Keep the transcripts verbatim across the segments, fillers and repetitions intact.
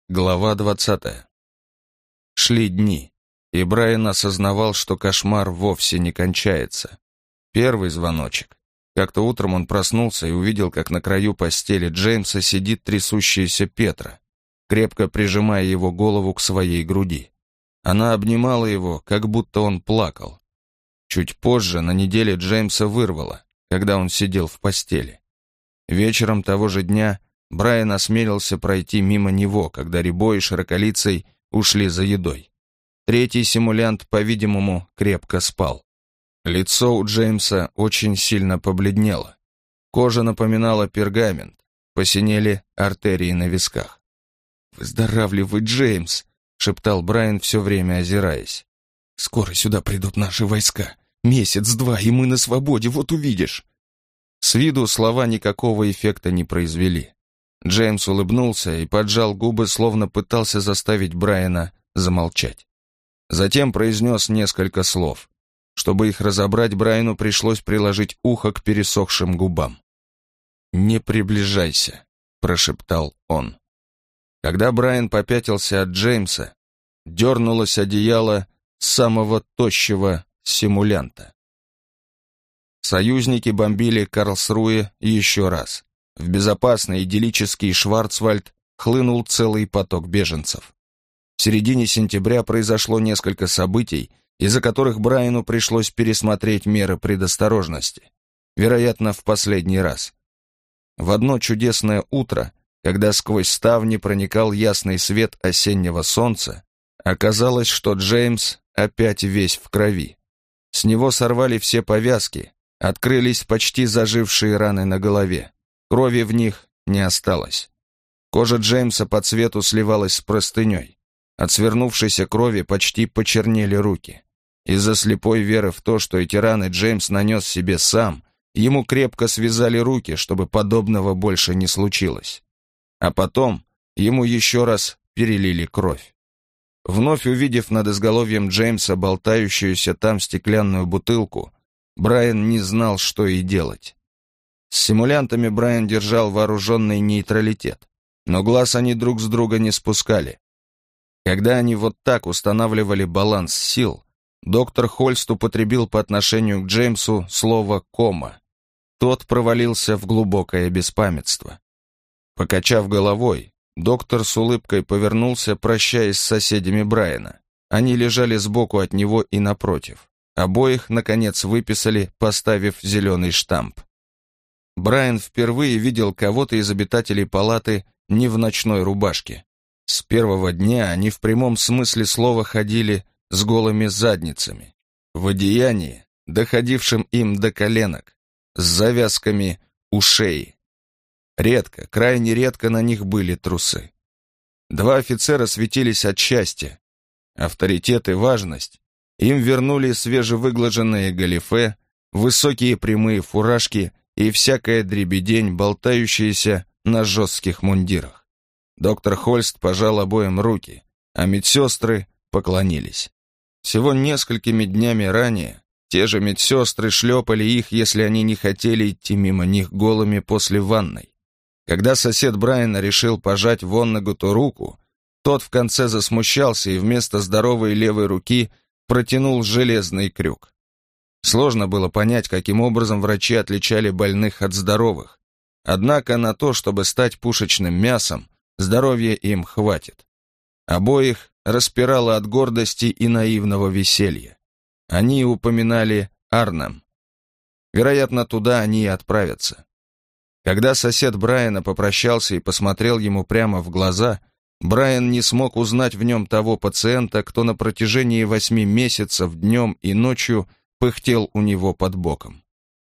Глава двадцатая. Шли дни, и Брайан осознавал, что кошмар вовсе не кончается. Первый звоночек. Как-то утром он проснулся и увидел, как на краю постели Джеймса сидит трясущаяся Петра, крепко прижимая его голову к своей груди. Она обнимала его, как будто он плакал. Чуть позже на неделе Джеймса вырвало, когда он сидел в постели. Вечером того же дня Брайан осмелился пройти мимо него, когда Рябо и Широколицый ушли за едой. Третий симулянт, по-видимому, крепко спал. Лицо у Джеймса очень сильно побледнело. Кожа напоминала пергамент, посинели артерии на висках. «Выздоравливай, Джеймс!» — шептал Брайан, все время озираясь. «Скоро сюда придут наши войска. Месяц-два, и мы на свободе, вот увидишь!» С виду слова никакого эффекта не произвели. Джеймс улыбнулся и поджал губы, словно пытался заставить Брайана замолчать. Затем произнес несколько слов. Чтобы их разобрать, Брайану пришлось приложить ухо к пересохшим губам. «Не приближайся», — прошептал он. Когда Брайан попятился от Джеймса, дернулось одеяло самого тощего симулянта. Союзники бомбили Карлсруэ еще раз. В безопасный идиллический Шварцвальд хлынул целый поток беженцев. В середине сентября произошло несколько событий, из-за которых Брайану пришлось пересмотреть меры предосторожности. Вероятно, в последний раз. В одно чудесное утро, когда сквозь ставни проникал ясный свет осеннего солнца, оказалось, что Джеймс опять весь в крови. С него сорвали все повязки, открылись почти зажившие раны на голове. Крови в них не осталось. Кожа Джеймса по цвету сливалась с простыней. От свернувшейся крови почти почернели руки. Из-за слепой веры в то, что эти раны Джеймс нанес себе сам, ему крепко связали руки, чтобы подобного больше не случилось. А потом ему еще раз перелили кровь. Вновь увидев над изголовьем Джеймса болтающуюся там стеклянную бутылку, Брайан не знал, что и делать. С симулянтами Брайан держал вооруженный нейтралитет, но глаз они друг с друга не спускали. Когда они вот так устанавливали баланс сил, доктор Хольст употребил по отношению к Джеймсу слово «кома». Тот провалился в глубокое беспамятство. Покачав головой, доктор с улыбкой повернулся, прощаясь с соседями Брайана. Они лежали сбоку от него и напротив. Обоих, наконец, выписали, поставив зеленый штамп. Брайан впервые видел кого-то из обитателей палаты не в ночной рубашке. С первого дня они в прямом смысле слова ходили с голыми задницами, в одеянии, доходившем им до коленок, с завязками у шеи. Редко, крайне редко на них были трусы. Два офицера светились от счастья. Авторитет и важность им вернули свежевыглаженные галифе, высокие прямые фуражки и всякая дребедень, болтающаяся на жестких мундирах. Доктор Хольст пожал обоим руки, а медсестры поклонились. Всего несколькими днями ранее те же медсестры шлепали их, если они не хотели идти мимо них голыми после ванной. Когда сосед Брайана решил пожать Воннегуту руку, тот в конце засмущался и вместо здоровой левой руки протянул железный крюк. Сложно было понять, каким образом врачи отличали больных от здоровых. Однако на то, чтобы стать пушечным мясом, здоровья им хватит. Обоих распирало от гордости и наивного веселья. Они упоминали Арнhem. Вероятно, туда они и отправятся. Когда сосед Брайана попрощался и посмотрел ему прямо в глаза, Брайан не смог узнать в нем того пациента, кто на протяжении восьми месяцев днем и ночью пыхтел у него под боком.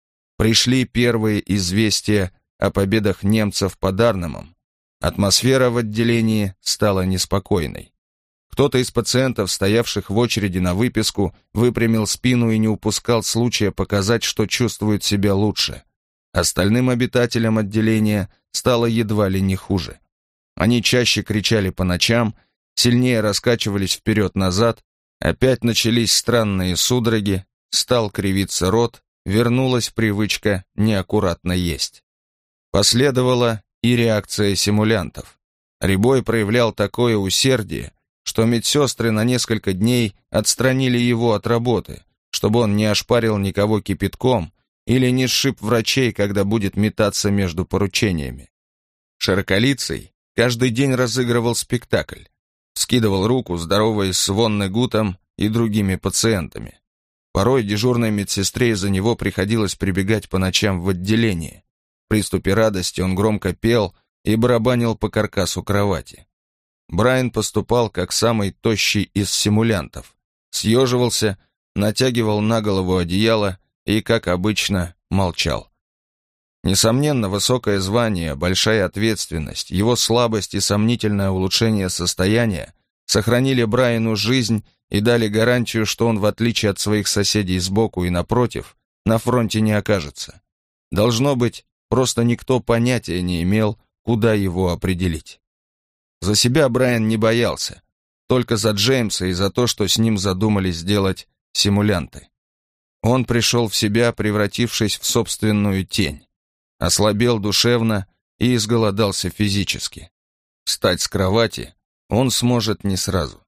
Пришли первые известия о победах немцев под Арнемом. Атмосфера в отделении стала неспокойной. Кто-то из пациентов, стоявших в очереди на выписку, выпрямил спину и не упускал случая показать, что чувствует себя лучше. Остальным обитателям отделения стало едва ли не хуже. Они чаще кричали по ночам, сильнее раскачивались вперед-назад, опять начались странные судороги, стал кривиться рот, вернулась привычка неаккуратно есть. Последовала и реакция симулянтов. Рябой проявлял такое усердие, что медсестры на несколько дней отстранили его от работы, чтобы он не ошпарил никого кипятком или не сшиб врачей, когда будет метаться между поручениями. Широколицый каждый день разыгрывал спектакль, вскидывал руку, здороваясь с Воннегутом и другими пациентами. Порой дежурной медсестре из-за него приходилось прибегать по ночам в отделение. В приступе радости он громко пел и барабанил по каркасу кровати. Брайан поступал как самый тощий из симулянтов. Съеживался, натягивал на голову одеяло и, как обычно, молчал. Несомненно, высокое звание, большая ответственность, его слабость и сомнительное улучшение состояния сохранили Брайану жизнь и дали гарантию, что он, в отличие от своих соседей сбоку и напротив, на фронте не окажется. Должно быть, просто никто понятия не имел, куда его определить. За себя Брайан не боялся, только за Джеймса и за то, что с ним задумали сделать симулянты. Он пришел в себя, превратившись в собственную тень, ослабел душевно и изголодался физически. Встать с кровати он сможет не сразу.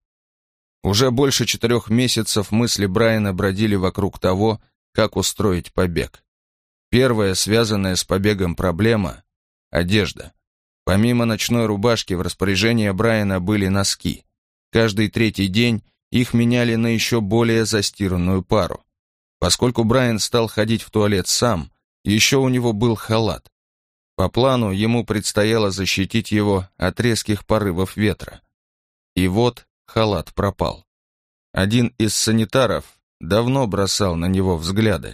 Уже больше четырех месяцев мысли Брайана бродили вокруг того, как устроить побег. Первая, связанная с побегом проблема — одежда. Помимо ночной рубашки в распоряжении Брайана были носки. Каждый третий день их меняли на еще более застиранную пару. Поскольку Брайан стал ходить в туалет сам, еще у него был халат. По плану ему предстояло защитить его от резких порывов ветра. И вот халат пропал. Один из санитаров давно бросал на него взгляды.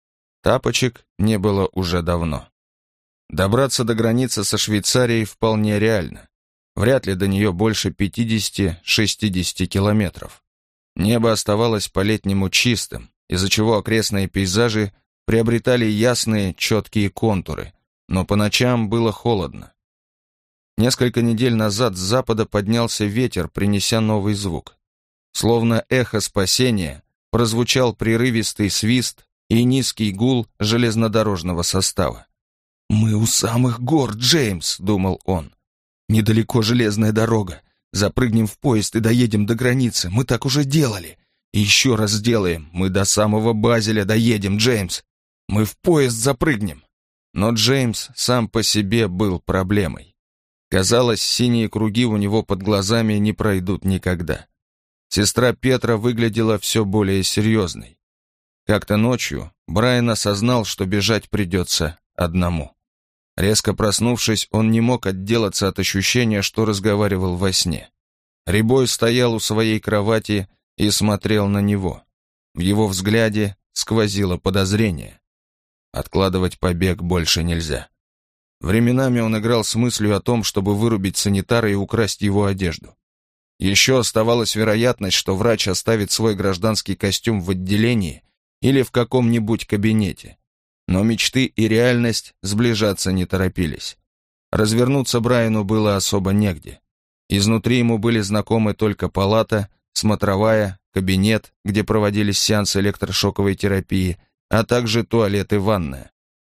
Тапочек не было уже давно. Добраться до границы со Швейцарией вполне реально. Вряд ли до нее больше пятидесяти-шестидесяти километров. Небо оставалось по-летнему чистым, из-за чего окрестные пейзажи приобретали ясные, четкие контуры, но по ночам было холодно. Несколько недель назад с запада поднялся ветер, принеся новый звук. Словно эхо спасения прозвучал прерывистый свист и низкий гул железнодорожного состава. «Мы у самых гор, Джеймс», — думал он. «Недалеко железная дорога. Запрыгнем в поезд и доедем до границы. Мы так уже делали. И еще раз сделаем. Мы до самого Базеля доедем, Джеймс. Мы в поезд запрыгнем». Но Джеймс сам по себе был проблемой. Казалось, синие круги у него под глазами не пройдут никогда. Сестра Петра выглядела все более серьезной. Как-то ночью Брайан осознал, что бежать придется одному. Резко проснувшись, он не мог отделаться от ощущения, что разговаривал во сне. Рябой стоял у своей кровати и смотрел на него. В его взгляде сквозило подозрение. Откладывать побег больше нельзя. Временами он играл с мыслью о том, чтобы вырубить санитара и украсть его одежду. Еще оставалась вероятность, что врач оставит свой гражданский костюм в отделении или в каком-нибудь кабинете. Но мечты и реальность сближаться не торопились. Развернуться Брайану было особо негде. Изнутри ему были знакомы только палата, смотровая, кабинет, где проводились сеансы электрошоковой терапии, а также туалет и ванная.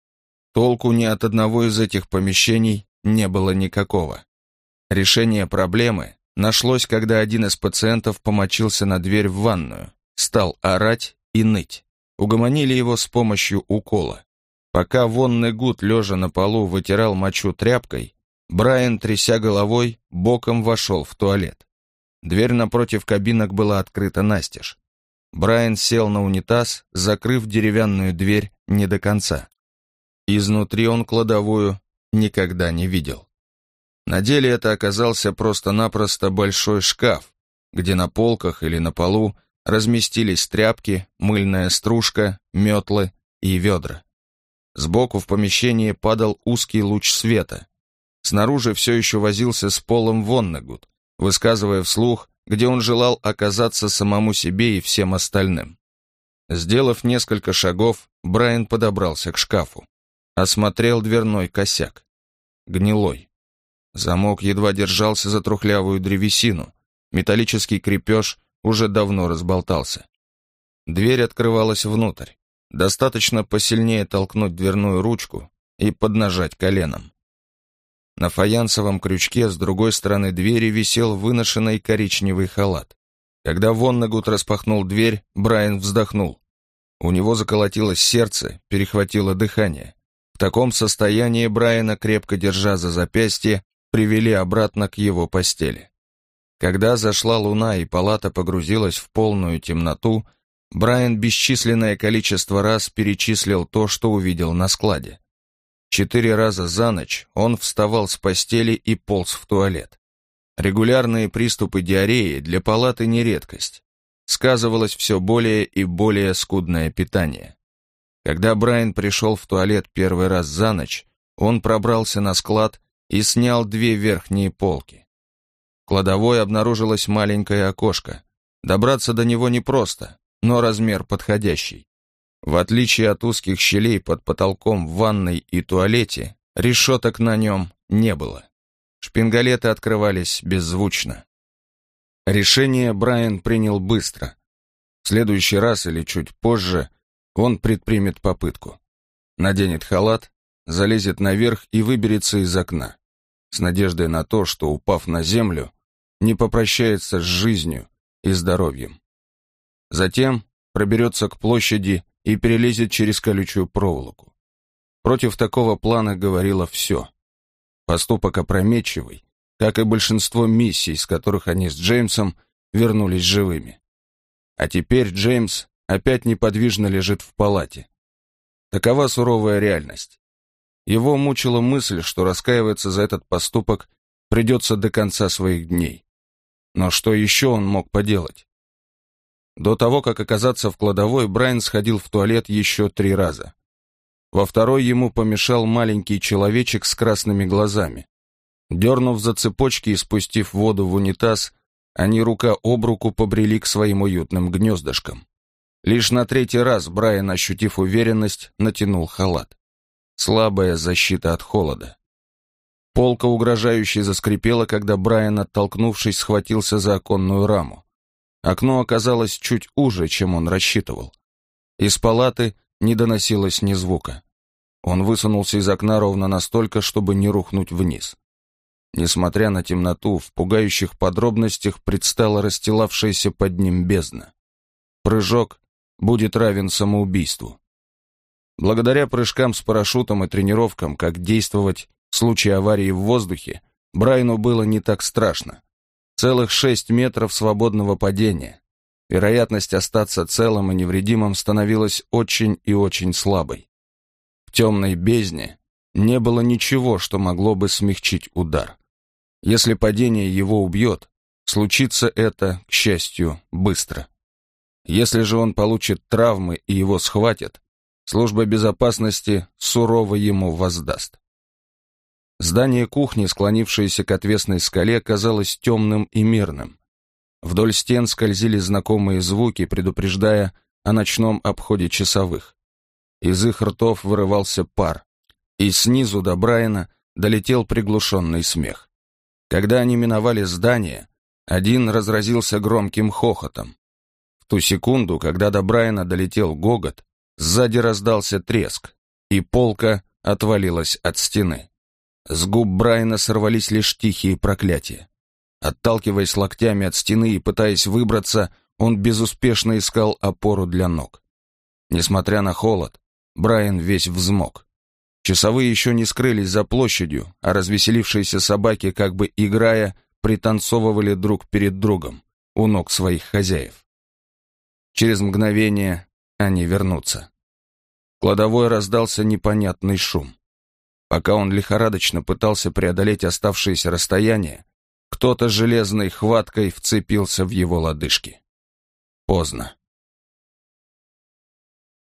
Толку ни от одного из этих помещений не было никакого. Решение проблемы нашлось, когда один из пациентов помочился на дверь в ванную, стал орать и ныть. Угомонили его с помощью укола. Пока Воннегут, лежа на полу, вытирал мочу тряпкой, Брайан, тряся головой, боком вошел в туалет. Дверь напротив кабинок была открыта настежь. Брайан сел на унитаз, закрыв деревянную дверь не до конца. Изнутри он кладовую никогда не видел. На деле это оказался просто-напросто большой шкаф, где на полках или на полу разместились тряпки, мыльная стружка, метлы и ведра. Сбоку в помещении падал узкий луч света. Снаружи все еще возился с Полом Воннегут, высказывая вслух, где он желал оказаться самому себе и всем остальным. Сделав несколько шагов, Брайан подобрался к шкафу. Осмотрел дверной косяк. Гнилой. Замок едва держался за трухлявую древесину. Металлический крепеж уже давно разболтался. Дверь открывалась внутрь. Достаточно посильнее толкнуть дверную ручку и поднажать коленом. На фаянсовом крючке с другой стороны двери висел выношенный коричневый халат. Когда Воннегут распахнул дверь, Брайан вздохнул. У него заколотилось сердце, перехватило дыхание. В таком состоянии Брайана, крепко держа за запястье, привели обратно к его постели. Когда зашла луна и палата погрузилась в полную темноту, Брайан бесчисленное количество раз перечислил то, что увидел на складе. Четыре раза за ночь он вставал с постели и полз в туалет. Регулярные приступы диареи для палаты не редкость. Сказывалось все более и более скудное питание. Когда Брайан пришел в туалет первый раз за ночь, он пробрался на склад и снял две верхние полки. В кладовой обнаружилось маленькое окошко. Добраться до него непросто, но размер подходящий. В отличие от узких щелей под потолком в ванной и туалете, решеток на нем не было. Шпингалеты открывались беззвучно. Решение Брайан принял быстро. В следующий раз или чуть позже он предпримет попытку. Наденет халат, залезет наверх и выберется из окна, с надеждой на то, что, упав на землю, не попрощается с жизнью и здоровьем. Затем проберется к площади и перелезет через колючую проволоку. Против такого плана говорило все. Поступок опрометчивый, как и большинство миссий, с которых они с Джеймсом вернулись живыми. А теперь Джеймс опять неподвижно лежит в палате. Такова суровая реальность. Его мучила мысль, что раскаиваться за этот поступок придется до конца своих дней. Но что еще он мог поделать? До того, как оказаться в кладовой, Брайан сходил в туалет еще три раза. Во второй ему помешал маленький человечек с красными глазами. Дернув за цепочки и спустив воду в унитаз, они рука об руку побрели к своим уютным гнездышкам. Лишь на третий раз Брайан, ощутив уверенность, натянул халат. Слабая защита от холода. Полка угрожающе заскрипела, когда Брайан, оттолкнувшись, схватился за оконную раму. Окно оказалось чуть уже, чем он рассчитывал. Из палаты не доносилось ни звука. Он высунулся из окна ровно настолько, чтобы не рухнуть вниз. Несмотря на темноту, в пугающих подробностях предстала расстилавшаяся под ним бездна. Прыжок будет равен самоубийству. Благодаря прыжкам с парашютом и тренировкам, как действовать в случае аварии в воздухе, Брайану было не так страшно. Целых шесть метров свободного падения. Вероятность остаться целым и невредимым становилась очень и очень слабой. В темной бездне не было ничего, что могло бы смягчить удар. Если падение его убьет, случится это, к счастью, быстро. Если же он получит травмы и его схватят, служба безопасности сурово ему воздаст. Здание кухни, склонившееся к отвесной скале, казалось темным и мирным. Вдоль стен скользили знакомые звуки, предупреждая о ночном обходе часовых. Из их ртов вырывался пар, и снизу до Брайана долетел приглушенный смех. Когда они миновали здание, один разразился громким хохотом. В ту секунду, когда до Брайана долетел гогот, сзади раздался треск, и полка отвалилась от стены. С губ Брайана сорвались лишь тихие проклятия. Отталкиваясь локтями от стены и пытаясь выбраться, он безуспешно искал опору для ног. Несмотря на холод, Брайан весь взмок. Часовые еще не скрылись за площадью, а развеселившиеся собаки, как бы играя, пританцовывали друг перед другом у ног своих хозяев. Через мгновение они вернутся. В кладовой раздался непонятный шум. Пока он лихорадочно пытался преодолеть оставшееся расстояние, кто-то железной хваткой вцепился в его лодыжки. Поздно.